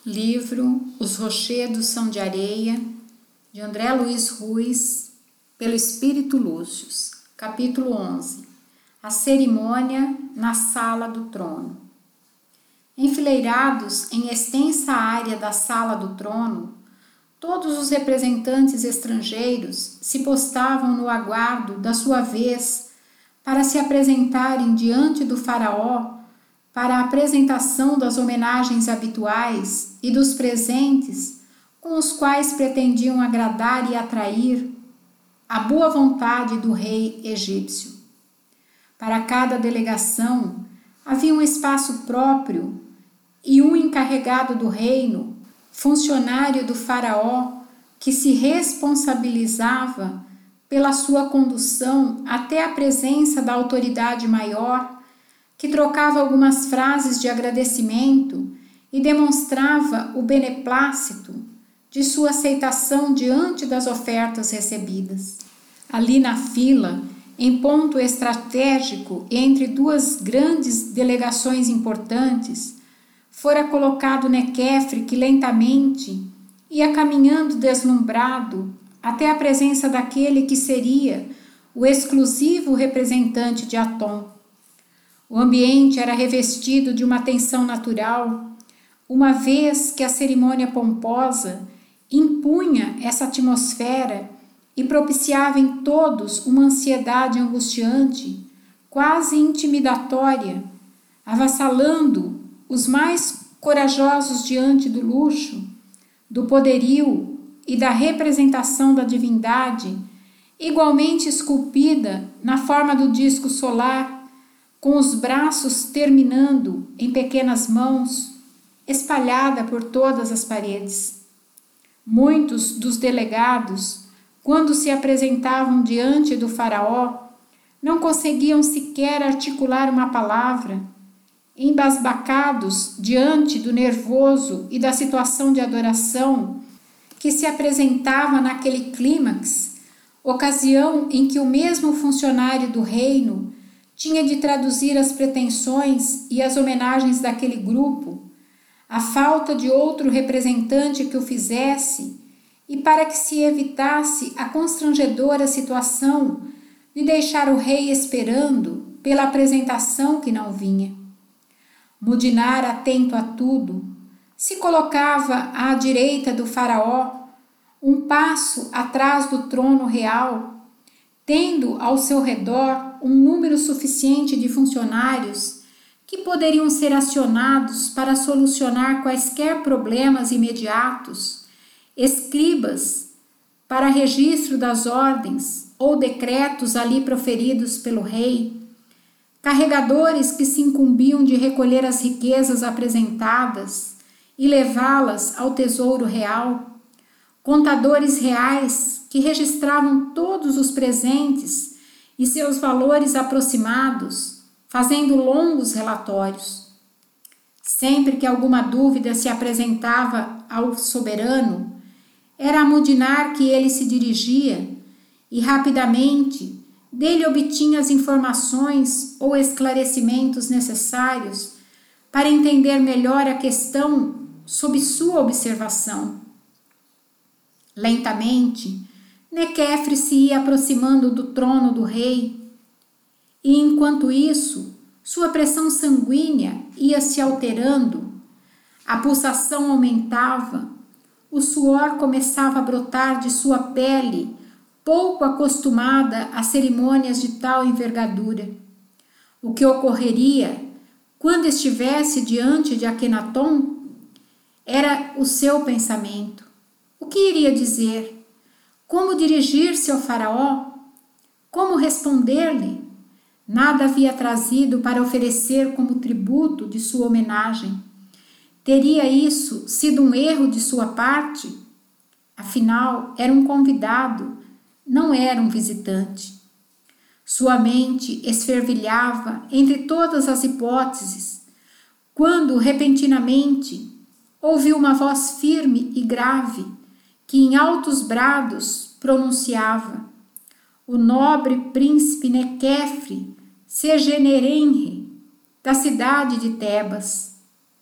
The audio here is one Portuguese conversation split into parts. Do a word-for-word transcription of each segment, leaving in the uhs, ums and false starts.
Livro Os Rochedos São de Areia, de André Luiz Ruiz, pelo Espírito Lúcius. Capítulo onze. A cerimônia na sala do trono. Enfileirados em extensa área da sala do trono, todos os representantes estrangeiros se postavam no aguardo da sua vez para se apresentarem diante do faraó para a apresentação das homenagens habituais e dos presentes com os quais pretendiam agradar e atrair a boa vontade do rei egípcio. Para cada delegação havia um espaço próprio e um encarregado do reino, funcionário do faraó, que se responsabilizava pela sua condução até a presença da autoridade maior, que trocava algumas frases de agradecimento e demonstrava o beneplácito de sua aceitação diante das ofertas recebidas. Ali na fila, em ponto estratégico entre duas grandes delegações importantes, fora colocado Nequefre, que lentamente ia caminhando deslumbrado até a presença daquele que seria o exclusivo representante de Atom. O ambiente era revestido de uma tensão natural, uma vez que a cerimônia pomposa impunha essa atmosfera e propiciava em todos uma ansiedade angustiante, quase intimidatória, avassalando os mais corajosos diante do luxo, do poderio e da representação da divindade, igualmente esculpida na forma do disco solar, com os braços terminando em pequenas mãos, espalhada por todas as paredes. Muitos dos delegados, quando se apresentavam diante do faraó, não conseguiam sequer articular uma palavra, embasbacados diante do nervoso e da situação de adoração que se apresentava naquele clímax, ocasião em que o mesmo funcionário do reino tinha de traduzir as pretensões e as homenagens daquele grupo, a falta de outro representante que o fizesse, e para que se evitasse a constrangedora situação de deixar o rei esperando pela apresentação que não vinha. Mudinar, atento a tudo, se colocava à direita do faraó, um passo atrás do trono real, tendo ao seu redor um número suficiente de funcionários que poderiam ser acionados para solucionar quaisquer problemas imediatos, escribas para registro das ordens ou decretos ali proferidos pelo rei, carregadores que se incumbiam de recolher as riquezas apresentadas e levá-las ao tesouro real, contadores reais que registravam todos os presentes e seus valores aproximados, fazendo longos relatórios. Sempre que alguma dúvida se apresentava ao soberano, era a Mudinar que ele se dirigia e rapidamente dele obtinha as informações ou esclarecimentos necessários para entender melhor a questão sob sua observação. Lentamente, Nequefre se ia aproximando do trono do rei, e enquanto isso, sua pressão sanguínea ia se alterando, a pulsação aumentava, o suor começava a brotar de sua pele, pouco acostumada a cerimônias de tal envergadura. O que ocorreria quando estivesse diante de Akenaton era o seu pensamento. O que iria dizer? Como dirigir-se ao faraó? Como responder-lhe? Nada havia trazido para oferecer como tributo de sua homenagem. Teria isso sido um erro de sua parte? Afinal, era um convidado, não era um visitante. Sua mente esfervilhava entre todas as hipóteses, quando, repentinamente, ouviu uma voz firme e grave, que em altos brados pronunciava: o nobre príncipe Nequefre Segenerenre, da cidade de Tebas.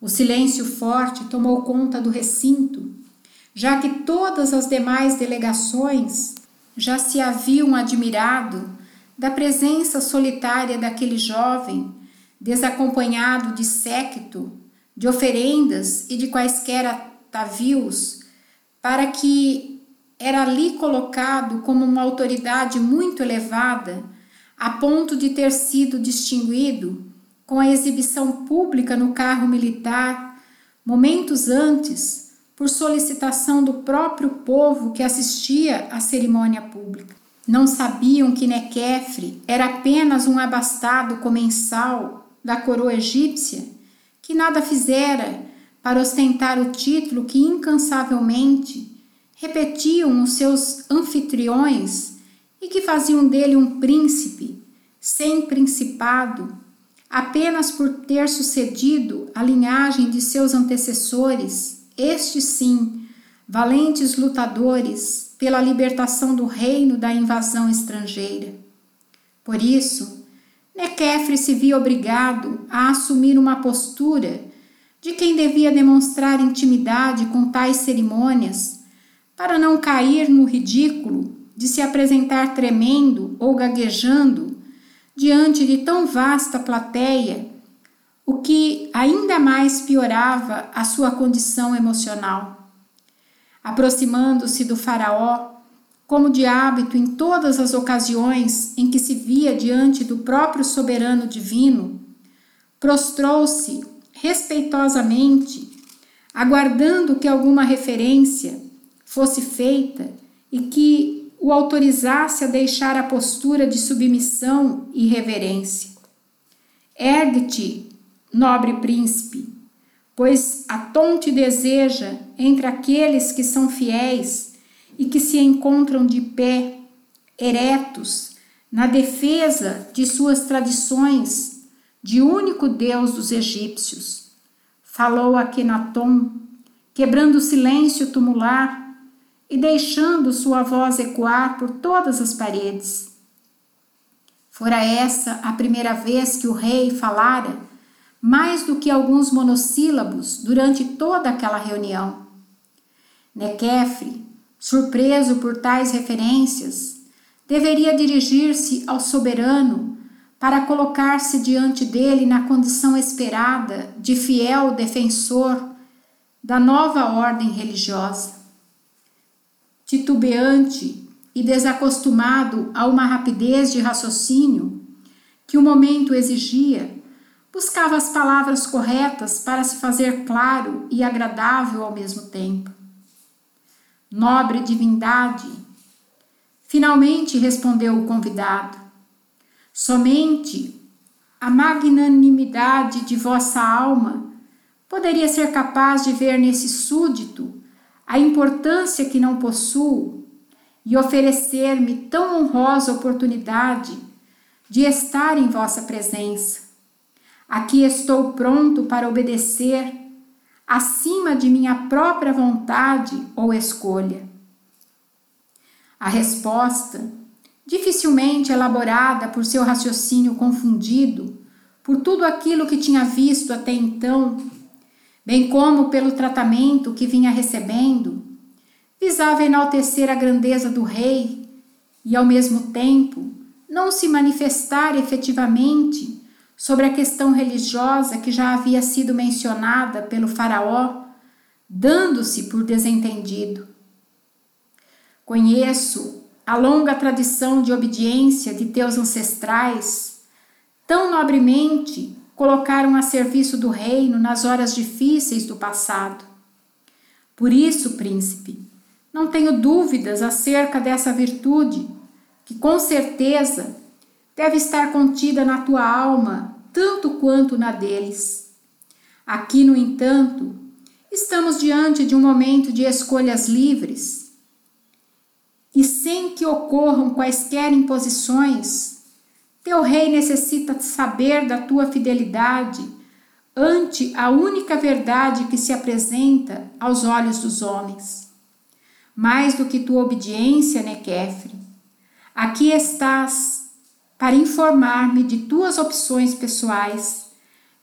O silêncio forte tomou conta do recinto, já que todas as demais delegações já se haviam admirado da presença solitária daquele jovem, desacompanhado de séquito, de oferendas e de quaisquer atavios, para que era ali colocado como uma autoridade muito elevada, a ponto de ter sido distinguido com a exibição pública no carro militar, momentos antes, por solicitação do próprio povo que assistia à cerimônia pública. Não sabiam que Nequefre era apenas um abastado comensal da coroa egípcia, que nada fizera para ostentar o título que incansavelmente repetiam os seus anfitriões e que faziam dele um príncipe, sem principado, apenas por ter sucedido a linhagem de seus antecessores, estes sim, valentes lutadores pela libertação do reino da invasão estrangeira. Por isso, Nequefre se via obrigado a assumir uma postura de quem devia demonstrar intimidade com tais cerimônias, para não cair no ridículo de se apresentar tremendo ou gaguejando diante de tão vasta plateia, o que ainda mais piorava a sua condição emocional. Aproximando-se do faraó, como de hábito em todas as ocasiões em que se via diante do próprio soberano divino, prostrou-se respeitosamente, aguardando que alguma referência fosse feita e que o autorizasse a deixar a postura de submissão e reverência. Ergue-te, nobre príncipe, pois Atom te deseja entre aqueles que são fiéis e que se encontram de pé, eretos, na defesa de suas tradições de único Deus dos egípcios. Falou Akenaton, quebrando o silêncio tumular e deixando sua voz ecoar por todas as paredes. Fora essa a primeira vez que o rei falara mais do que alguns monossílabos durante toda aquela reunião. Nequefre, surpreso por tais referências, deveria dirigir-se ao soberano para colocar-se diante dele na condição esperada de fiel defensor da nova ordem religiosa. Titubeante e desacostumado a uma rapidez de raciocínio que o momento exigia, buscava as palavras corretas para se fazer claro e agradável ao mesmo tempo. Nobre divindade, finalmente respondeu o convidado, somente a magnanimidade de vossa alma poderia ser capaz de ver nesse súdito a importância que não possuo e oferecer-me tão honrosa oportunidade de estar em vossa presença. Aqui estou pronto para obedecer acima de minha própria vontade ou escolha. A resposta, dificilmente elaborada por seu raciocínio confundido por tudo aquilo que tinha visto até então, bem como pelo tratamento que vinha recebendo, visava enaltecer a grandeza do rei e, ao mesmo tempo, não se manifestar efetivamente sobre a questão religiosa que já havia sido mencionada pelo faraó, dando-se por desentendido. Conheço a longa tradição de obediência de teus ancestrais, tão nobremente colocaram a serviço do reino nas horas difíceis do passado. Por isso, príncipe, não tenho dúvidas acerca dessa virtude, que com certeza deve estar contida na tua alma, tanto quanto na deles. Aqui, no entanto, estamos diante de um momento de escolhas livres, e sem que ocorram quaisquer imposições, teu rei necessita saber da tua fidelidade ante a única verdade que se apresenta aos olhos dos homens. Mais do que tua obediência, Nequefre, aqui estás para informar-me de tuas opções pessoais,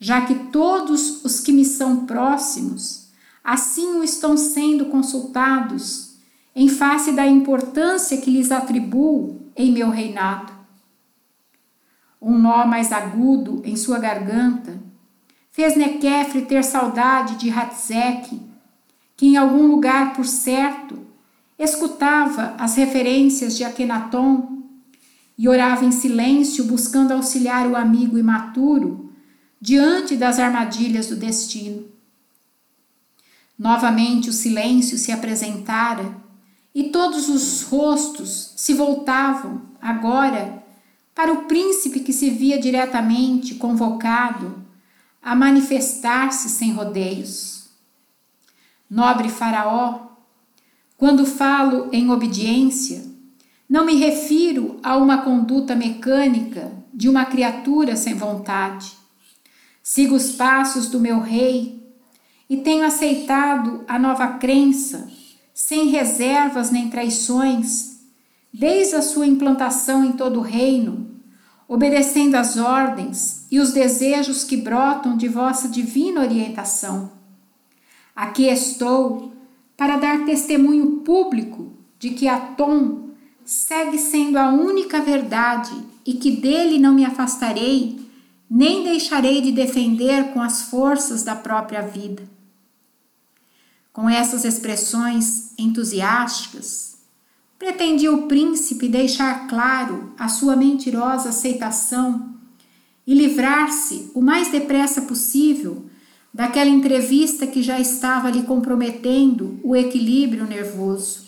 já que todos os que me são próximos assim o estão sendo consultados em face da importância que lhes atribuo em meu reinado. Um nó mais agudo em sua garganta fez Nequefre ter saudade de Ratzeque, que em algum lugar, por certo, escutava as referências de Akenaton e orava em silêncio buscando auxiliar o amigo imaturo diante das armadilhas do destino. Novamente o silêncio se apresentara e todos os rostos se voltavam agora para o príncipe que se via diretamente convocado a manifestar-se sem rodeios. Nobre faraó, quando falo em obediência, não me refiro a uma conduta mecânica de uma criatura sem vontade. Sigo os passos do meu rei e tenho aceitado a nova crença, sem reservas nem traições, desde a sua implantação em todo o reino, obedecendo às ordens e os desejos que brotam de vossa divina orientação. Aqui estou para dar testemunho público de que Aton segue sendo a única verdade e que dele não me afastarei, nem deixarei de defender com as forças da própria vida. Com essas expressões entusiásticas, pretendia o príncipe deixar claro a sua mentirosa aceitação e livrar-se o mais depressa possível daquela entrevista que já estava lhe comprometendo o equilíbrio nervoso.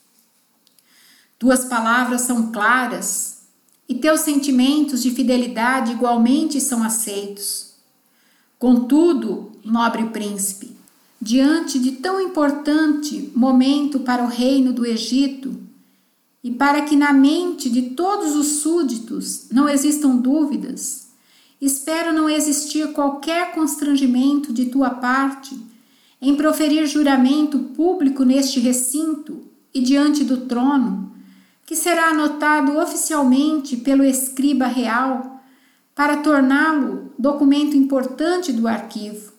Tuas palavras são claras e teus sentimentos de fidelidade igualmente são aceitos. Contudo, nobre príncipe, diante de tão importante momento para o reino do Egito, e para que na mente de todos os súditos não existam dúvidas, espero não existir qualquer constrangimento de tua parte em proferir juramento público neste recinto e diante do trono, que será anotado oficialmente pelo escriba real para torná-lo documento importante do arquivo.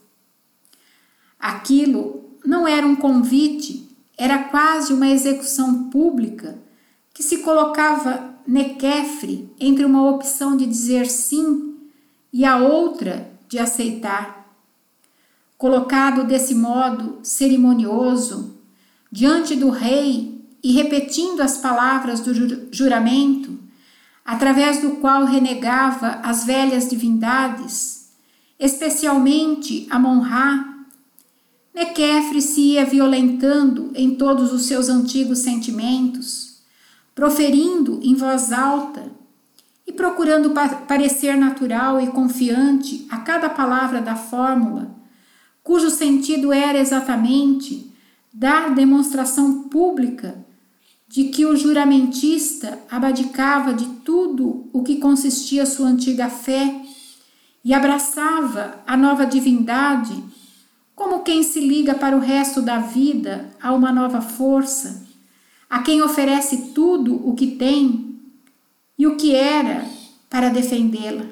Aquilo não era um convite, era quase uma execução pública que se colocava Nequefre entre uma opção de dizer sim e a outra de aceitar. Colocado desse modo cerimonioso, diante do rei e repetindo as palavras do juramento, através do qual renegava as velhas divindades, especialmente Amon-Ra, Nequefre se ia violentando em todos os seus antigos sentimentos, proferindo em voz alta e procurando parecer natural e confiante a cada palavra da fórmula, cujo sentido era exatamente dar demonstração pública de que o juramentista abdicava de tudo o que consistia sua antiga fé e abraçava a nova divindade como quem se liga para o resto da vida a uma nova força, a quem oferece tudo o que tem e o que era para defendê-la.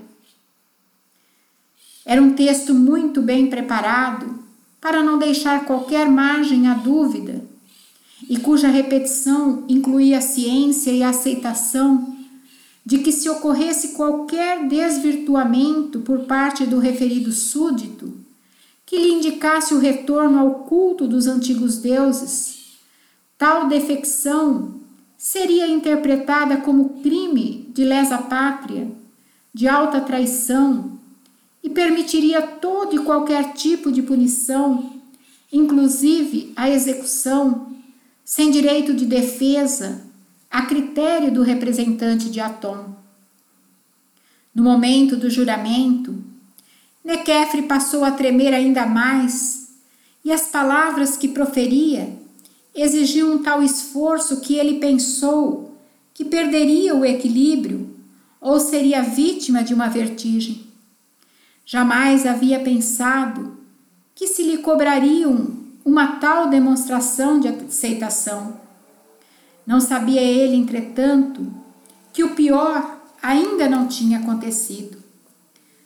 Era um texto muito bem preparado para não deixar qualquer margem à dúvida e cuja repetição incluía a ciência e a aceitação de que, se ocorresse qualquer desvirtuamento por parte do referido súdito, que lhe indicasse o retorno ao culto dos antigos deuses, tal defecção seria interpretada como crime de lesa pátria, de alta traição, e permitiria todo e qualquer tipo de punição, inclusive a execução, sem direito de defesa, a critério do representante de Aton. No momento do juramento, Nequefre passou a tremer ainda mais, e as palavras que proferia exigiam um tal esforço que ele pensou que perderia o equilíbrio ou seria vítima de uma vertigem. Jamais havia pensado que se lhe cobrariam uma tal demonstração de aceitação. Não sabia ele, entretanto, que o pior ainda não tinha acontecido.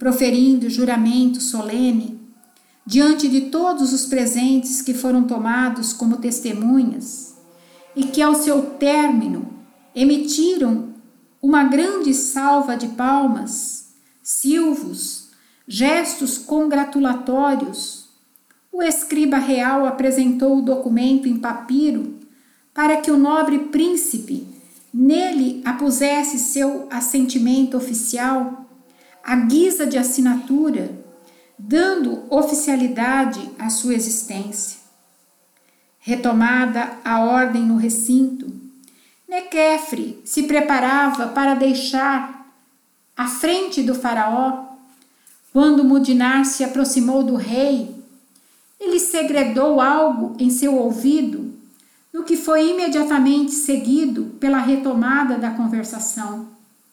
proferindo juramento solene, diante de todos os presentes que foram tomados como testemunhas, e que ao seu término emitiram uma grande salva de palmas, silvos, gestos congratulatórios, o escriba real apresentou o documento em papiro para que o nobre príncipe nele apusesse seu assentimento oficial, à guisa de assinatura, dando oficialidade à sua existência. Retomada a ordem no recinto, Nequefre se preparava para deixar à frente do faraó. Quando Mudinar se aproximou do rei, ele segredou algo em seu ouvido, no que foi imediatamente seguido pela retomada da conversação.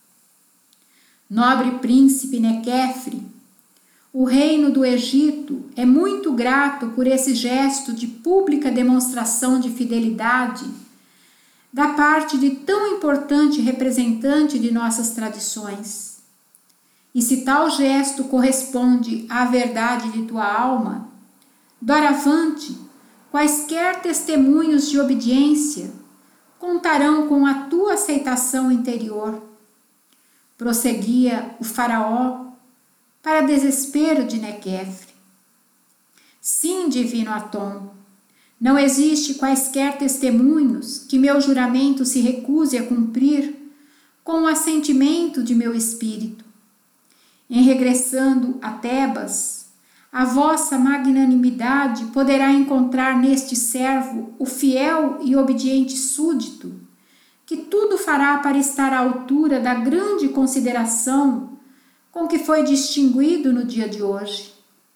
Nobre príncipe Nequefre, o reino do Egito é muito grato por esse gesto de pública demonstração de fidelidade da parte de tão importante representante de nossas tradições. E se tal gesto corresponde à verdade de tua alma, doravante, quaisquer testemunhos de obediência contarão com a tua aceitação interior. Prosseguia o faraó, para desespero de Nequefre. Sim, divino Atom, não existe quaisquer testemunhos que meu juramento se recuse a cumprir com o assentimento de meu espírito. Em regressando a Tebas, a vossa magnanimidade poderá encontrar neste servo o fiel e obediente súdito, que tudo fará para estar à altura da grande consideração com que foi distinguido no dia de hoje.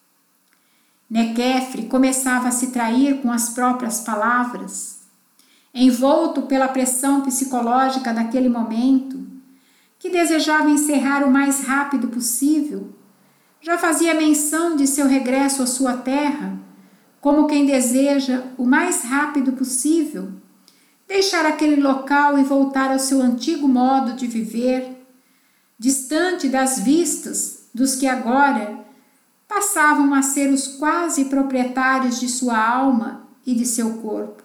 Nequefre começava a se trair com as próprias palavras, envolto pela pressão psicológica daquele momento, que desejava encerrar o mais rápido possível. Já fazia menção de seu regresso à sua terra, como quem deseja o mais rápido possível deixar aquele local e voltar ao seu antigo modo de viver, distante das vistas dos que agora passavam a ser os quase proprietários de sua alma e de seu corpo.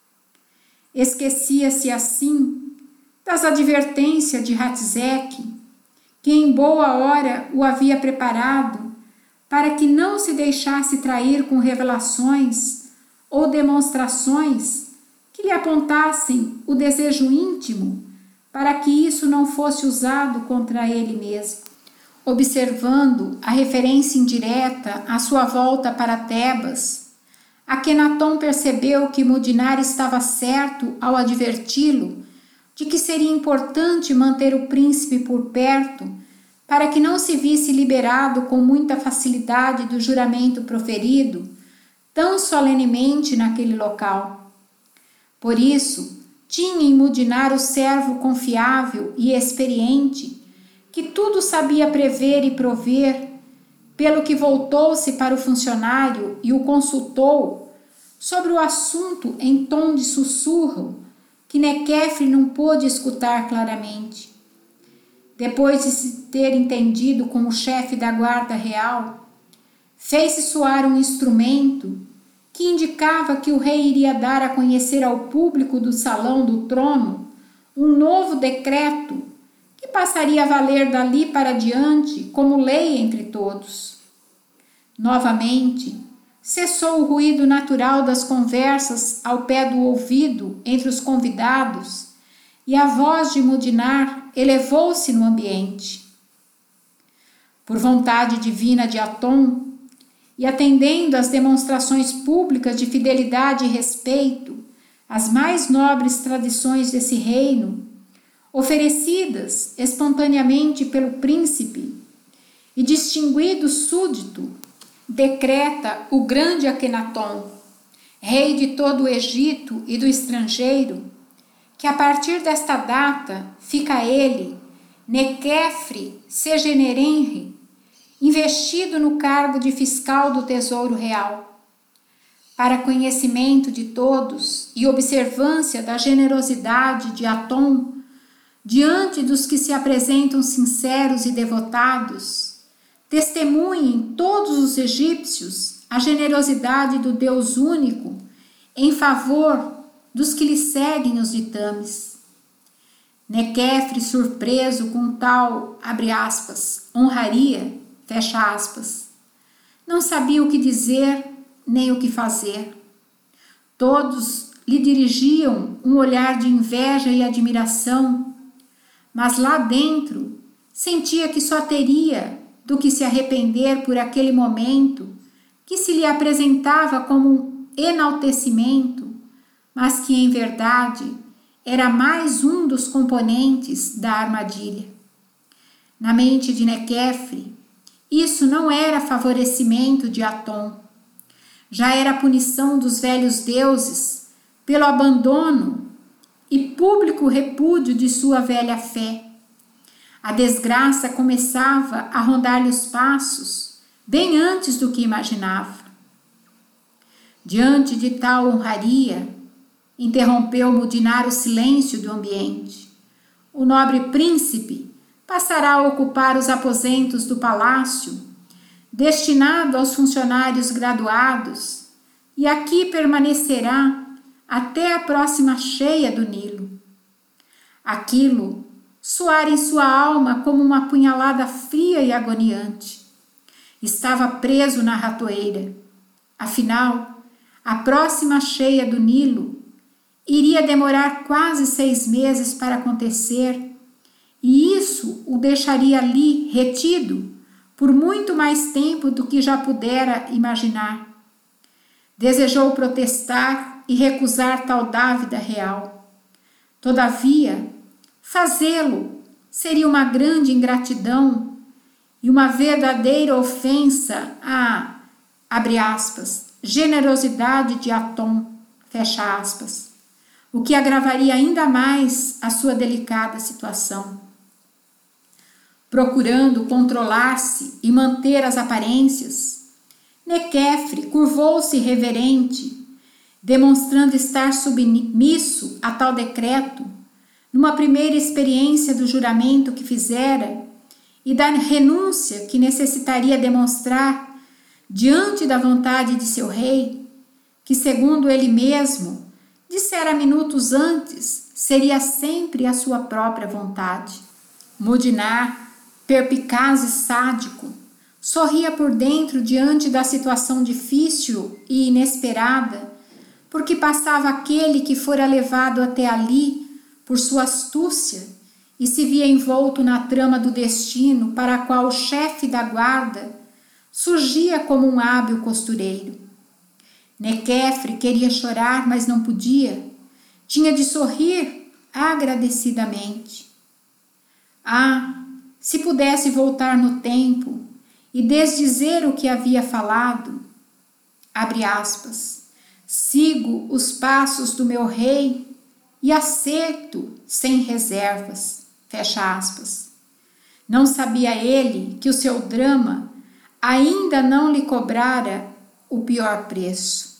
Esquecia-se assim das advertências de Hatzeque, que em boa hora o havia preparado para que não se deixasse trair com revelações ou demonstrações que lhe apontassem o desejo íntimo para que isso não fosse usado contra ele mesmo. Observando a referência indireta à sua volta para Tebas, Akenaton percebeu que Mudinar estava certo ao adverti-lo de que seria importante manter o príncipe por perto para que não se visse liberado com muita facilidade do juramento proferido tão solenemente naquele local. Por isso, tinha em Mudinar o servo confiável e experiente, que tudo sabia prever e prover, pelo que voltou-se para o funcionário e o consultou sobre o assunto em tom de sussurro, que Nequefre não pôde escutar claramente. Depois de se ter entendido com o chefe da guarda real, fez-se soar um instrumento que indicava que o rei iria dar a conhecer ao público do salão do trono um novo decreto que passaria a valer dali para diante como lei entre todos. Novamente, cessou o ruído natural das conversas ao pé do ouvido entre os convidados e a voz de Mudinar elevou-se no ambiente. Por vontade divina de Atom, e atendendo às demonstrações públicas de fidelidade e respeito às mais nobres tradições desse reino, oferecidas espontaneamente pelo príncipe e distinguido súdito, decreta o grande Akenaton, rei de todo o Egito e do estrangeiro, que a partir desta data fica ele, Nequefre Segenerenre, investido no cargo de fiscal do Tesouro Real. Para conhecimento de todos e observância da generosidade de Atom, diante dos que se apresentam sinceros e devotados, testemunhem todos os egípcios a generosidade do Deus único em favor dos que lhe seguem os ditames. Nequefre, surpreso com tal, abre aspas, honraria, fecha aspas, não sabia o que dizer nem o que fazer. Todos lhe dirigiam um olhar de inveja e admiração, mas lá dentro sentia que só teria do que se arrepender por aquele momento que se lhe apresentava como um enaltecimento, mas que em verdade era mais um dos componentes da armadilha. Na mente de Nequefre, isso não era favorecimento de Atom, já era a punição dos velhos deuses pelo abandono e público repúdio de sua velha fé. A desgraça começava a rondar-lhe os passos, bem antes do que imaginava. Diante de tal honraria, interrompeu Mudinar o silêncio do ambiente. O nobre príncipe passará a ocupar os aposentos do palácio, destinado aos funcionários graduados, e aqui permanecerá até a próxima cheia do Nilo. Aquilo soara em sua alma como uma punhalada fria e agoniante. Estava preso na ratoeira. Afinal, a próxima cheia do Nilo iria demorar quase seis meses para acontecer, e isso o deixaria ali retido por muito mais tempo do que já pudera imaginar. Desejou protestar e recusar tal dávida real. Todavia, fazê-lo seria uma grande ingratidão e uma verdadeira ofensa à, abre aspas, generosidade de Atom, fecha aspas, o que agravaria ainda mais a sua delicada situação. Procurando controlar-se e manter as aparências, Nequefre curvou-se reverente, demonstrando estar submisso a tal decreto, numa primeira experiência do juramento que fizera e da renúncia que necessitaria demonstrar diante da vontade de seu rei, que, segundo ele mesmo, dissera minutos antes, seria sempre a sua própria vontade. Mudinar, perpicaz e sádico, sorria por dentro diante da situação difícil e inesperada, porque passava aquele que fora levado até ali por sua astúcia e se via envolto na trama do destino para a qual o chefe da guarda surgia como um hábil costureiro. Nequefre queria chorar, mas não podia. Tinha de sorrir agradecidamente. Ah, se pudesse voltar no tempo e desdizer o que havia falado, abre aspas, sigo os passos do meu rei e acerto sem reservas, fecha aspas. Não sabia ele que o seu drama ainda não lhe cobrara o pior preço.